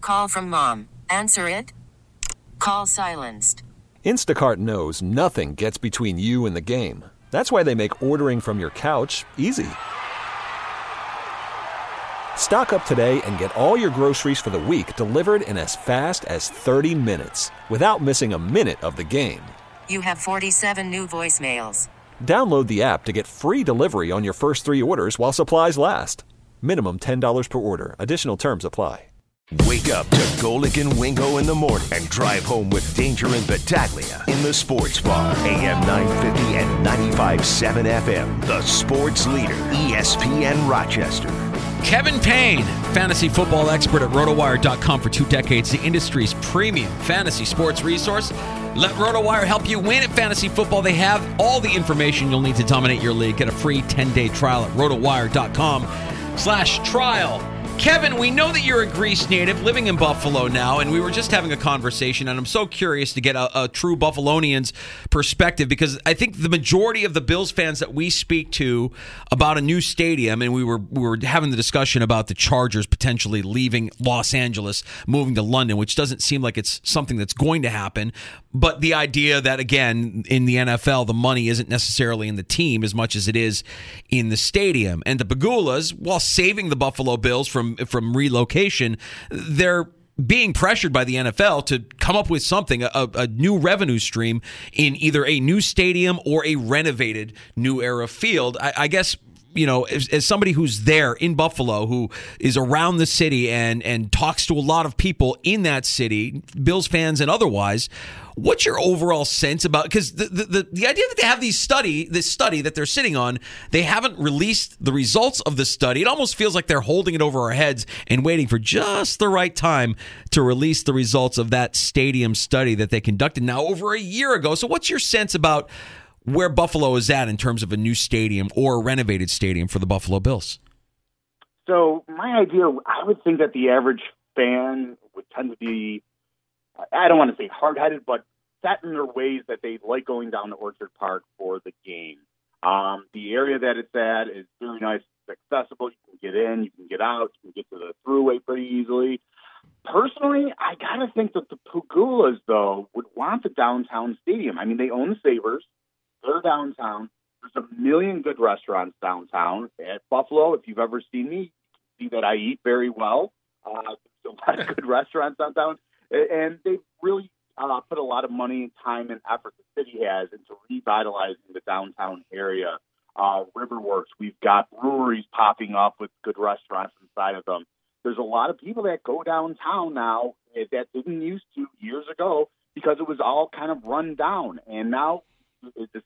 call from mom. Answer it. Call silenced. Instacart knows nothing gets between you and the game. That's why they make ordering from your couch easy. Stock up today and get all your groceries for the week delivered in as fast as 30 minutes without missing a minute of the game. You have 47 new voicemails. Download the app to get free delivery on your first 3 orders while supplies last. Minimum $10 per order. Additional terms apply. Wake up to Golic and Wingo in the morning and drive home with Danger and Battaglia in the Sports Bar. AM 950 and 95.7 FM. The sports leader, ESPN Rochester. Kevin Payne, fantasy football expert at RotoWire.com for 2 decades, the industry's premium fantasy sports resource. Let RotoWire help you win at fantasy football. They have all the information you'll need to dominate your league. Get a free 10-day trial at RotoWire.com/trial. Kevin, we know that you're a Greece native living in Buffalo now, and we were just having a conversation, and I'm so curious to get a true Buffalonian's perspective, because I think the majority of the Bills fans that we speak to about a new stadium, and we were having the discussion about the Chargers potentially leaving Los Angeles, moving to London, which doesn't seem like it's something that's going to happen, but the idea that, again, in the NFL, the money isn't necessarily in the team as much as it is in the stadium. And the Pegulas, while saving the Buffalo Bills from relocation, they're being pressured by the NFL to come up with something, a new revenue stream in either a new stadium or a renovated new era field. I guess, you know, as somebody who's there in Buffalo, who is around the city and talks to a lot of people in that city, Bills fans and otherwise, what's your overall sense about, because the idea that they have this study that they're sitting on, they haven't released the results of the study. It almost feels like they're holding it over our heads and waiting for just the right time to release the results of that stadium study that they conducted now over a year ago. So what's your sense about where Buffalo is at in terms of a new stadium or a renovated stadium for the Buffalo Bills? So my idea, I would think that the average fan would tend to be, I don't want to say hard-headed, but set in their ways that they like going down to Orchard Park for the game. The area that it's at is very nice. It's accessible. You can get in, you can get out, you can get to the thruway pretty easily. Personally, I got to think that the Pegulas, though, would want the downtown stadium. I mean, they own the Sabres. They're downtown. There's a million good restaurants downtown. At Buffalo, if you've ever seen me, you see that I eat very well. There's a lot of good restaurants downtown. And they've really put a lot of money, time, and effort the city has into revitalizing the downtown area. Riverworks, we've got breweries popping up with good restaurants inside of them. There's a lot of people that go downtown now that didn't used to years ago because it was all kind of run down. And now the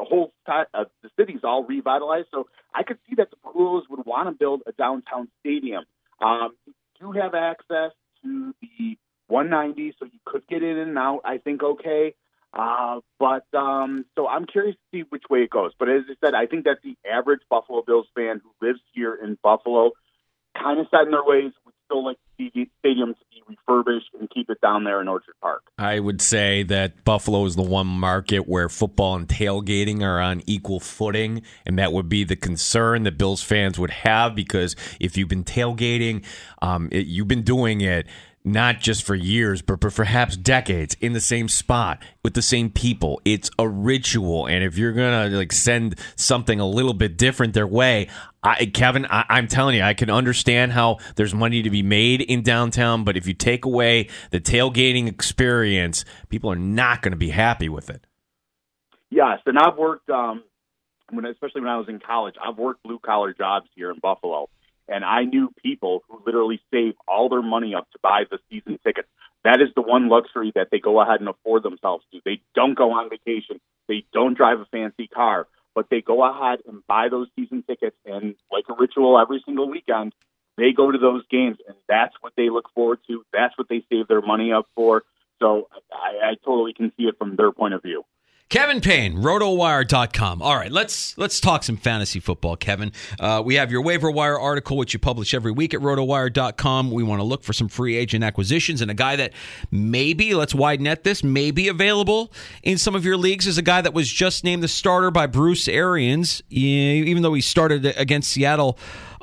city's all revitalized. So I could see that the Pegulas would want to build a downtown stadium. You do have access to the 190, so you could get in and out, I think, okay. So I'm curious to see which way it goes. But as I said, I think that the average Buffalo Bills fan who lives here in Buffalo, kind of set in their ways, would still like the stadium to be refurbished and keep it down there in Orchard Park. I would say that Buffalo is the one market where football and tailgating are on equal footing, and that would be the concern that Bills fans would have, because if you've been tailgating, you've been doing it not just for years, but perhaps decades in the same spot with the same people. It's a ritual, and if you're gonna send something a little bit different their way, Kevin, I'm telling you, I can understand how there's money to be made in downtown, but if you take away the tailgating experience, people are not going to be happy with it. Yes, and I've worked, especially when I was in college, I've worked blue-collar jobs here in Buffalo. And I knew people who literally save all their money up to buy the season tickets. That is the one luxury that they go ahead and afford themselves to. They don't go on vacation. They don't drive a fancy car. But they go ahead and buy those season tickets. And like a ritual every single weekend, they go to those games. And that's what they look forward to. That's what they save their money up for. So I totally can see it from their point of view. Kevin Payne, RotoWire.com. All right, let's talk some fantasy football, Kevin. We have your waiver wire article, which you publish every week at RotoWire.com. We want to look for some free agent acquisitions, and a guy that maybe, let's wide net this, may be available in some of your leagues is a guy that was just named the starter by Bruce Arians, even though he started against Seattle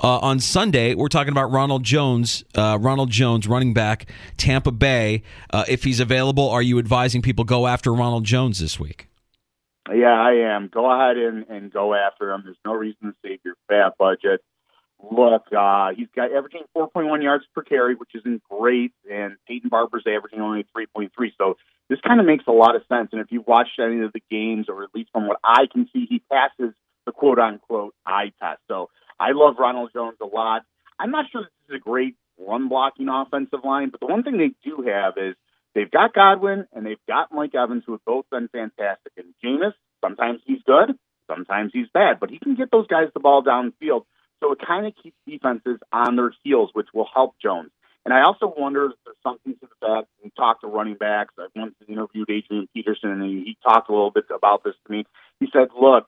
On Sunday, we're talking about Ronald Jones, running back, Tampa Bay. If he's available, are you advising people go after Ronald Jones this week? Yeah, I am. Go ahead and go after him. There's no reason to save your fat budget. Look, he's got averaging 4.1 yards per carry, which isn't great, and Peyton Barber's averaging only 3.3. So this kind of makes a lot of sense. And if you watched any of the games, or at least from what I can see, he passes the quote-unquote eye test. So I love Ronald Jones a lot. I'm not sure this is a great run-blocking offensive line, but the one thing they do have is they've got Godwin and they've got Mike Evans, who have both been fantastic. And Jameis, sometimes he's good, sometimes he's bad, but he can get those guys the ball downfield. So it kind of keeps defenses on their heels, which will help Jones. And I also wonder if there's something to the fact, we talked to running backs. I once interviewed Adrian Peterson, and he talked a little bit about this to me. He said, look,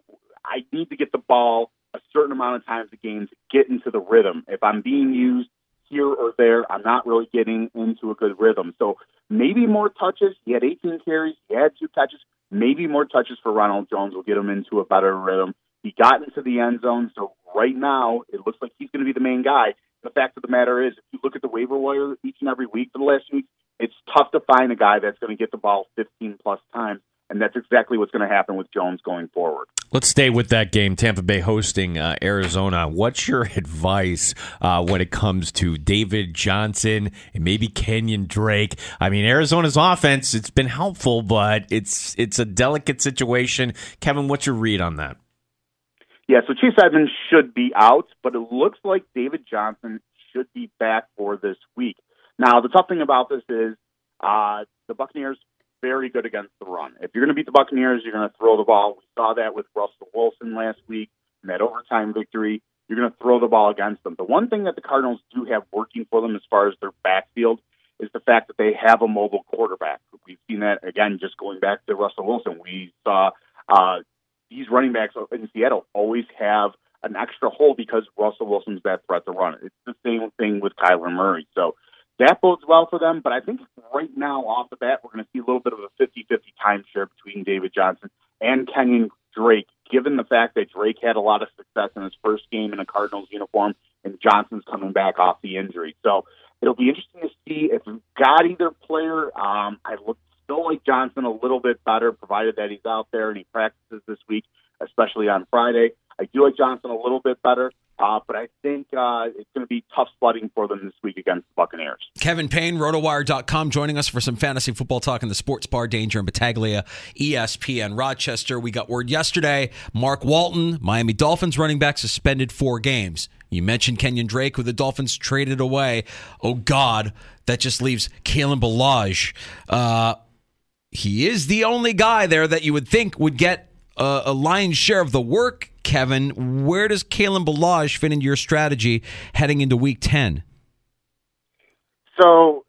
I need to get the ball a certain amount of times a game to get into the rhythm. If I'm being used here or there, I'm not really getting into a good rhythm. So maybe more touches. He had 18 carries. He had 2 catches. Maybe more touches for Ronald Jones will get him into a better rhythm. He got into the end zone, so right now it looks like he's going to be the main guy. The fact of the matter is, if you look at the waiver wire each and every week for the last week, it's tough to find a guy that's going to get the ball 15-plus times, and that's exactly what's going to happen with Jones going forward. Let's stay with that game, Tampa Bay hosting Arizona. What's your advice when it comes to David Johnson and maybe Kenyon Drake? I mean, Arizona's offense, it's been helpful, but it's a delicate situation. Kevin, what's your read on that? Yeah, so Chase Edmonds should be out, but it looks like David Johnson should be back for this week. Now, the tough thing about this is the Buccaneers very good against the run. If you're going to beat the Buccaneers, you're going to throw the ball. We saw that with Russell Wilson last week in that overtime victory. You're going to throw the ball against them. The one thing that the Cardinals do have working for them as far as their backfield is the fact that they have a mobile quarterback. We've seen that, again, just going back to Russell Wilson. We saw these running backs in Seattle always have an extra hole because Russell Wilson's that threat to run. It's the same thing with Kyler Murray. So that bodes well for them. But I think right now, off the bat, we're going to see a little bit of a 50-50 timeshare between David Johnson and Kenyon Drake, given the fact that Drake had a lot of success in his first game in a Cardinals uniform, and Johnson's coming back off the injury. So it'll be interesting to see if we've got either player. I still like Johnson a little bit better, provided that he's out there and he practices this week, especially on Friday. I do like Johnson a little bit better, but I think it's going to be tough sledding for them this week against the Buccaneers. Kevin Payne, RotoWire.com, joining us for some fantasy football talk in the Sports Bar, Danger and Battaglia, ESPN Rochester. We got word yesterday, Mark Walton, Miami Dolphins running back, suspended 4 games. You mentioned Kenyon Drake, who the Dolphins traded away. Oh, God, that just leaves Kalen Ballage. He is the only guy there that you would think would get a lion's share of the work, Kevin. Where does Kalen Ballage fit into your strategy heading into Week 10? So,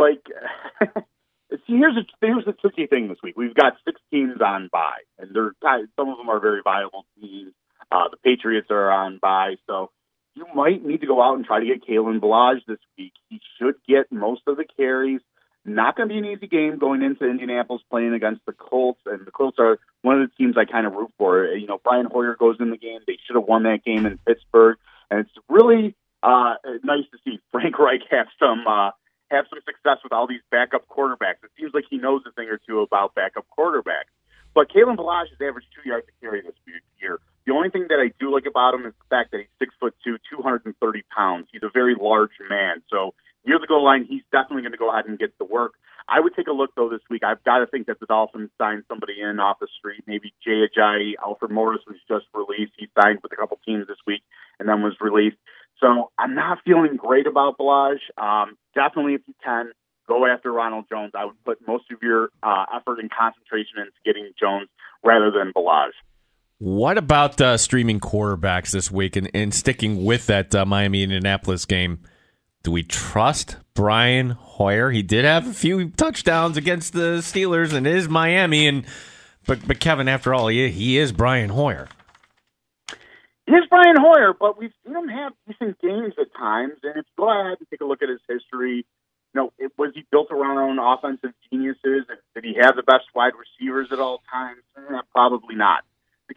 see, here's the tricky thing this week. We've got 6 teams on bye, and some of them are very viable teams. The Patriots are on bye, so you might need to go out and try to get Kalen Ballage this week. He should get most of the carries. Not going to be an easy game going into Indianapolis playing against the Colts, and the Colts are one of the teams I kind of root for. Brian Hoyer goes in the game. They should have won that game in Pittsburgh, and it's really nice to see Frank Reich have some success with all these backup quarterbacks. It seems like he knows a thing or two about backup quarterbacks. But Kalen Ballage has averaged 2 yards a carry this year. The only thing that I do like about him is the fact that he's 6'2", 230 pounds. He's a very large man, so near the goal line, he's definitely going to go ahead and get the work. I would take a look, though, this week. I've got to think that the Dolphins signed somebody in off the street, maybe Jay Ajayi. Alfred Morris was just released. He signed with a couple teams this week and then was released. So I'm not feeling great about Ballage. Definitely, if you can, go after Ronald Jones. I would put most of your effort and concentration into getting Jones rather than Ballage. What about streaming quarterbacks this week and sticking with that Miami-Indianapolis game? Do we trust Brian Hoyer? He did have a few touchdowns against the Steelers, and it is Miami. But Kevin, after all, he is Brian Hoyer. He is Brian Hoyer, but we've seen him have decent games at times. And if you go ahead and take a look at his history, was he built around offensive geniuses? And did he have the best wide receivers at all times? Probably not. The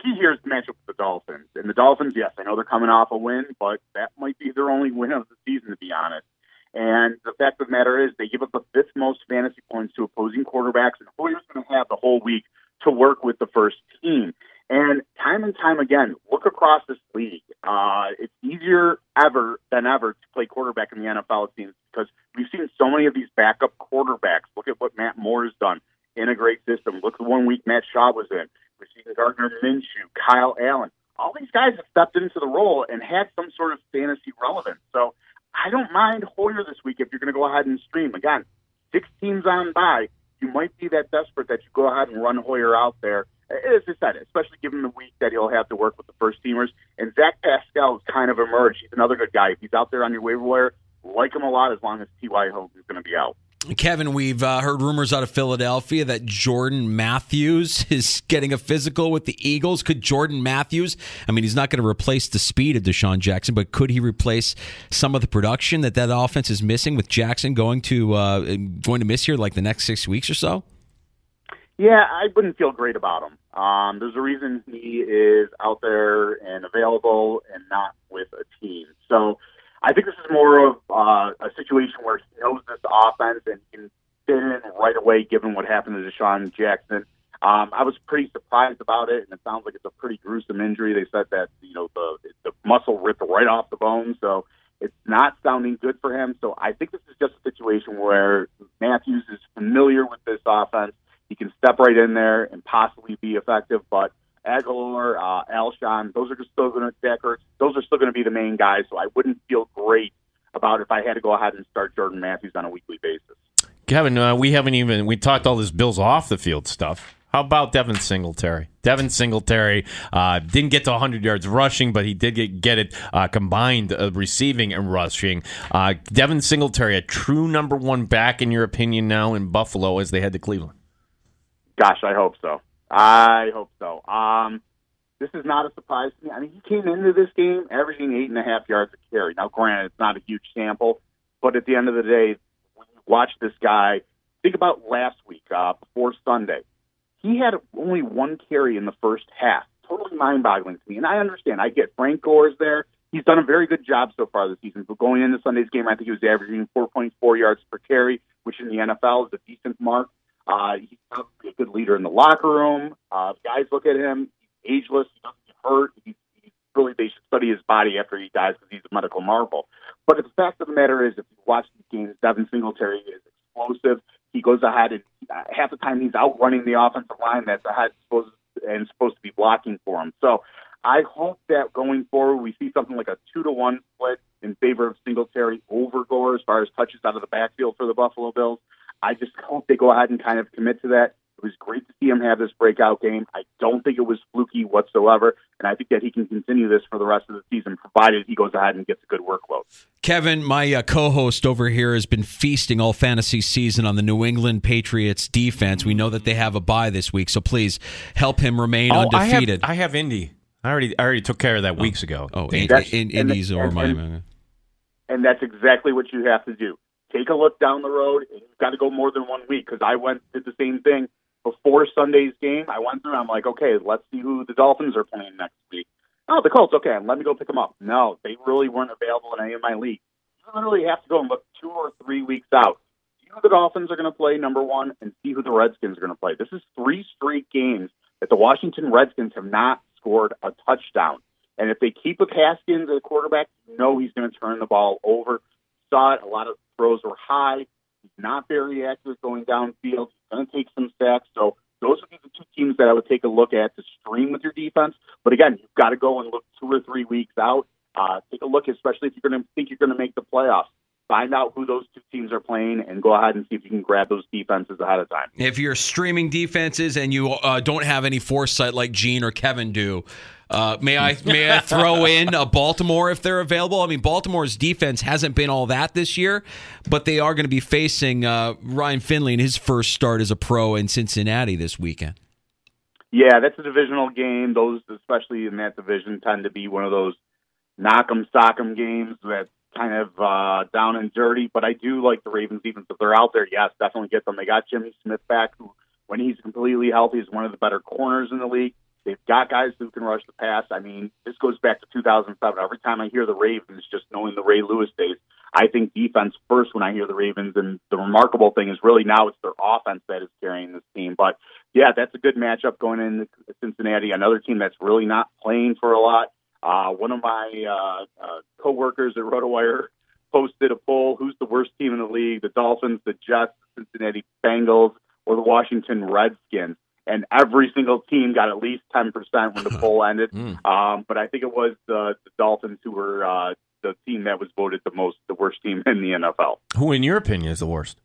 key here is the matchup with the Dolphins. And the Dolphins, yes, I know they're coming off a win, but that might be their only win of the season, to be honest. And the fact of the matter is they give up the fifth most fantasy points to opposing quarterbacks, and Hoyer's going to have the whole week to work with the first team. And time again, look across this league. It's easier than ever to play quarterback in the NFL, it seems, because we've seen so many of these backup quarterbacks. Look at what Matt Moore has done in a great system. Look at the 1 week Matt Shaw was in. We're seeing Gardner Minshew, Kyle Allen. All these guys have stepped into the role and had some sort of fantasy relevance. So I don't mind Hoyer this week if you're going to go ahead and stream. Again, 6 teams on bye. You might be that desperate that you go ahead and run Hoyer out there. As I said, especially given the week that he'll have to work with the first teamers. And Zach Pascal has kind of emerged. He's another good guy. If he's out there on your waiver wire, like him a lot as long as T.Y. Hilton is going to be out. Kevin, we've heard rumors out of Philadelphia that Jordan Matthews is getting a physical with the Eagles. Could Jordan Matthews, I mean, he's not going to replace the speed of Deshaun Jackson, but could he replace some of the production that offense is missing with Jackson going to miss here like the next 6 weeks or so? Yeah, I wouldn't feel great about him. There's a reason he is out there and available and not with a team. So I think this is more of a situation where he knows this offense and can fit in right away given what happened to Deshaun Jackson. I was pretty surprised about it, and it sounds like it's a pretty gruesome injury. They said that the muscle ripped right off the bone, so it's not sounding good for him. So I think this is just a situation where Matthews is familiar with this offense. He can step right in there and possibly be effective, but Aguilar, Alshon, those are still going to be the main guys. So I wouldn't feel great about if I had to go ahead and start Jordan Matthews on a weekly basis. Kevin, we talked all this Bills off the field stuff. How about Devin Singletary? Devin Singletary didn't get to 100 yards rushing, but he did get it combined receiving and rushing. Devin Singletary, a true number one back in your opinion now in Buffalo as they head to Cleveland? Gosh, I hope so. This is not a surprise to me. I mean, he came into this game averaging 8.5 yards a carry. Now, granted, it's not a huge sample, but at the end of the day, when you watch this guy, think about last week before Sunday. He had only 1 carry in the first half. Totally mind-boggling to me. And I understand. I get Frank Gore's there. He's done a very good job so far this season. But going into Sunday's game, I think he was averaging 4.4 yards per carry, which in the NFL is a decent mark. He's probably a good leader in the locker room. Guys look at him. He's ageless. He doesn't get hurt. They should study his body after he dies because he's a medical marvel. But the fact of the matter is, if you watch these games, Devin Singletary is explosive. He goes ahead and half the time he's outrunning the offensive line that's ahead supposed to be blocking for him. So I hope that going forward we see something like a 2-to-1 split in favor of Singletary over Gore as far as touches out of the backfield for the Buffalo Bills. I just hope they go ahead and kind of commit to that. It was great to see him have this breakout game. I don't think it was fluky whatsoever, and I think that he can continue this for the rest of the season, provided he goes ahead and gets a good workload. Kevin, my co-host over here has been feasting all fantasy season on the New England Patriots defense. We know that they have a bye this week, so please help him remain undefeated. I have Indy. I already took care of that weeks ago. Indy's over Miami. And that's exactly what you have to do. Take a look down the road, and you've got to go more than 1 week, because I did the same thing before Sunday's game. I went through, I'm like, okay, let's see who the Dolphins are playing next week. Oh, the Colts, okay, let me go pick them up. No, they really weren't available in any of my leagues. You literally have to go and look 2 or 3 weeks out. See who the Dolphins are going to play, number one, and see who the Redskins are going to play. This is 3 straight games that the Washington Redskins have not scored a touchdown. And if they keep a Haskins at quarterback, you know he's going to turn the ball over. Saw it, a lot of throws were high. He's not very accurate going downfield. He's going to take some sacks. So those would be the 2 teams that I would take a look at to stream with your defense. But again, you've got to go and look 2 or 3 weeks out. Take a look, especially if you're going to think you're going to make the playoffs. Find out who those 2 teams are playing and go ahead and see if you can grab those defenses ahead of time. If you're streaming defenses and you don't have any foresight like Gene or Kevin do, may I throw in Baltimore if they're available? I mean, Baltimore's defense hasn't been all that this year, but they are going to be facing Ryan Finley in his first start as a pro in Cincinnati this weekend. Yeah, that's a divisional game. Those, especially in that division, tend to be one of those knock-em, sock-em games that kind of down and dirty. But I do like the Ravens, even if they're out there. Yes, definitely get them. They got Jimmy Smith back, who, when he's completely healthy, is one of the better corners in the league. They've got guys who can rush the pass. I mean, this goes back to 2007. Every time I hear the Ravens, just knowing the Ray Lewis days, I think defense first when I hear the Ravens. And the remarkable thing is really now it's their offense that is carrying this team. But, yeah, that's a good matchup going into Cincinnati, another team that's really not playing for a lot. One of my coworkers at RotoWire posted a poll, who's the worst team in the league, the Dolphins, the Jets, the Cincinnati Bengals, or the Washington Redskins. And every single team got at least 10% when the poll ended. But I think it was the Dolphins who were the team that was voted the worst team in the NFL. Who, in your opinion, is the worst?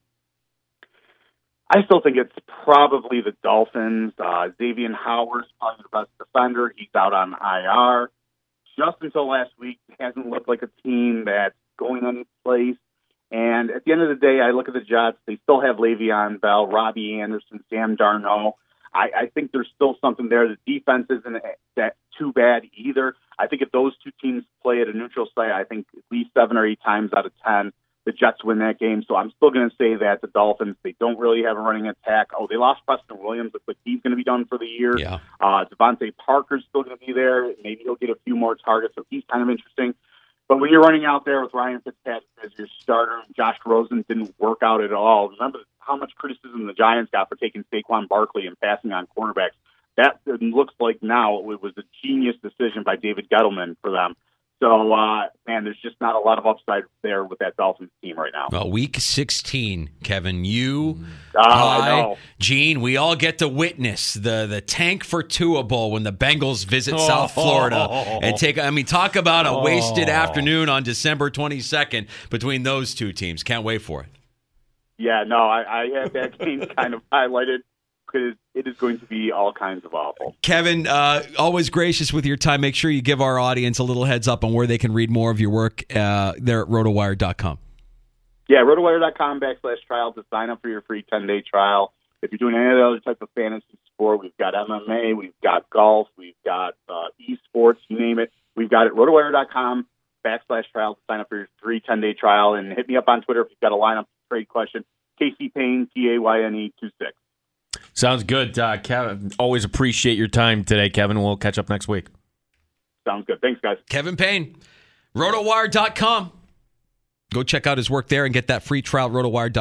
I still think it's probably the Dolphins. Xavier Howard's probably the best defender. He's out on IR. Just until last week, it hasn't looked like a team that's going any place. And at the end of the day, I look at the Jets. They still have Le'Veon Bell, Robbie Anderson, Sam Darnold. I think there's still something there. The defense isn't that too bad either. I think if those two teams play at a neutral site, I think at least 7 or 8 times out of 10, the Jets win that game. So I'm still going to say that the Dolphins, they don't really have a running attack. Oh, they lost Preston Williams. Looks like he's going to be done for the year. Yeah. Devontae Parker's still going to be there. Maybe he'll get a few more targets, so he's kind of interesting. But when you're running out there with Ryan Fitzpatrick as your starter, Josh Rosen didn't work out at all. Remember how much criticism the Giants got for taking Saquon Barkley and passing on cornerbacks. That looks like now it was a genius decision by David Gettleman for them. So, man, there's just not a lot of upside there with that Dolphins team right now. Well, week 16, Kevin, you, I know. Gene, we all get to witness the Tank for Tua Bowl when the Bengals visit South Florida and talk about a wasted afternoon on December 22nd between those two teams. Can't wait for it. Yeah, no, I have that game kind of highlighted because it is going to be all kinds of awful. Kevin, always gracious with your time. Make sure you give our audience a little heads up on where they can read more of your work there at rotowire.com. Yeah, rotowire.com/trial to sign up for your free 10-day trial. If you're doing any other type of fantasy sport, we've got MMA, we've got golf, we've got esports, you name it. We've got it, rotowire.com/trial to sign up for your free 10-day trial. And hit me up on Twitter if you've got a lineup trade question. Casey Payne, Payne 26. Sounds good, Kevin. Always appreciate your time today, Kevin. We'll catch up next week. Sounds good. Thanks, guys. Kevin Payne, rotowire.com. Go check out his work there and get that free trial,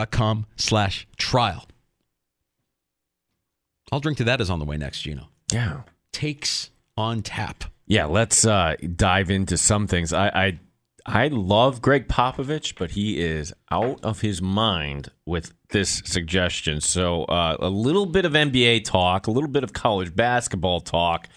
rotowire.com/trial. I'll drink to that is on the way next, Gino. Yeah. Takes on tap. Yeah, let's dive into some things. I love Greg Popovich, but he is out of his mind with this suggestion. So a little bit of NBA talk, a little bit of college basketball talk.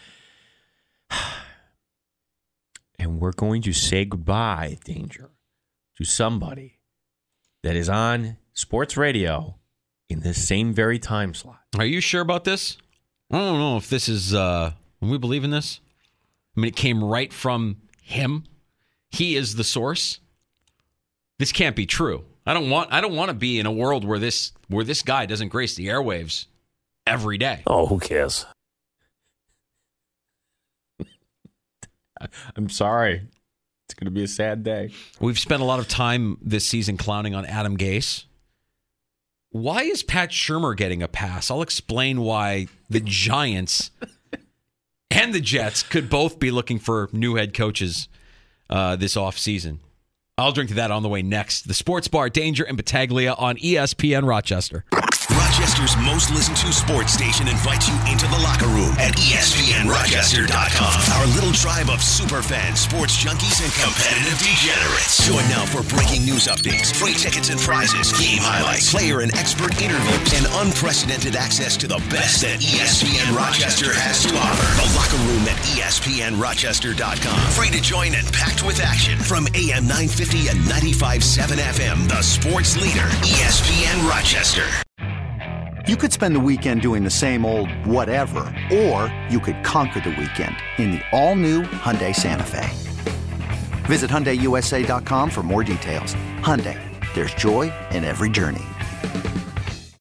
And we're going to say goodbye, Danger, to somebody that is on sports radio in this same very time slot. Are you sure about this? I don't know if this is, we believe in this. I mean, it came right from him. He is the source. This can't be true. I don't want to be in a world where this guy doesn't grace the airwaves every day. Oh, who cares? I'm sorry. It's going to be a sad day. We've spent a lot of time this season clowning on Adam Gase. Why is Pat Shurmur getting a pass? I'll explain why the Giants and the Jets could both be looking for new head coaches this offseason. I'll drink to that on the way next. The Sports Bar, Danger and Battaglia on ESPN Rochester. Rochester's most listened to sports station invites you into the locker room at ESPNRochester.com. Our little tribe of super fans, sports junkies, and competitive degenerates. Join now for breaking news updates, free tickets and prizes, game highlights, player and expert interviews, and unprecedented access to the best that ESPN Rochester has to offer. The locker room at ESPNRochester.com. Free to join and packed with action from AM 950 and 95.7 FM. The sports leader, ESPN Rochester. You could spend the weekend doing the same old whatever, or you could conquer the weekend in the all-new Hyundai Santa Fe. Visit HyundaiUSA.com for more details. Hyundai, there's joy in every journey.